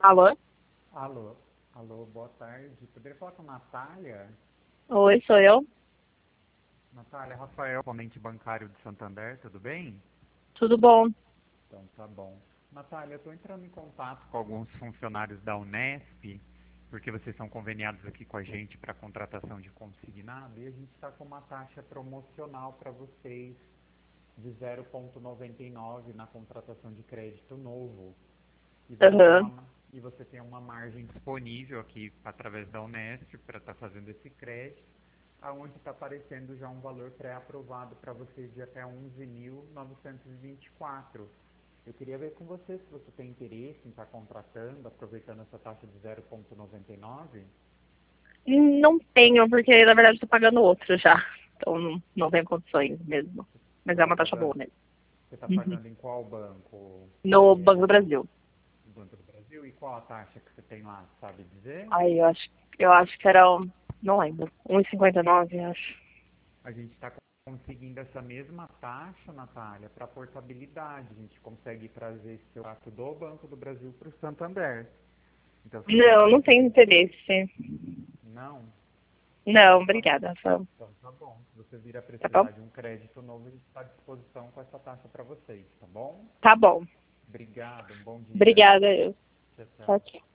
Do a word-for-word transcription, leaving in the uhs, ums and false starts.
Alô? Alô, alô, boa tarde. Poderia falar com a Natália? Oi, sou eu. Natália, Rafael, correspondente bancário de Santander, tudo bem? Tudo bom? Então tá bom. Natália, eu estou entrando em contato com alguns funcionários da Unesp, porque vocês são conveniados aqui com a gente para contratação de consignado, e a gente está com uma taxa promocional para vocês de zero vírgula noventa e nove na contratação de crédito novo. E você tem Aham. uma, e você tem uma margem disponível aqui através da Unesp para estar fazendo esse crédito, aonde está aparecendo já um valor pré-aprovado para vocês de até onze mil novecentos e vinte e quatro. Eu queria ver com você se você tem interesse em estar contratando, aproveitando essa taxa de zero vírgula noventa e nove. Não tenho, porque na verdade estou pagando outro já. Então não, não tenho condições mesmo. Mas Você é está uma taxa boa pagando, mesmo. você tá Uhum. pagando em qual banco? No É, Banco do Brasil. no Banco do Brasil? E qual a taxa que você tem lá, sabe dizer? Aí eu acho, eu acho que era, um- não lembro, um e cinquenta e nove, acho. A gente está conseguindo essa mesma taxa, Natália, para portabilidade. A gente consegue trazer esse seu ato do Banco do Brasil para o Santander. Então, se você Não, não tenho precisar... interesse. Não? Não, Então tá, obrigada, Rafael. então tá bom. Se você vir a Tá bom? precisar de um crédito novo, a gente está à disposição com essa taxa para vocês, tá bom? Tá bom. Obrigado, um bom dia. Obrigada, eu. Tchau, Tchau, tchau. tchau.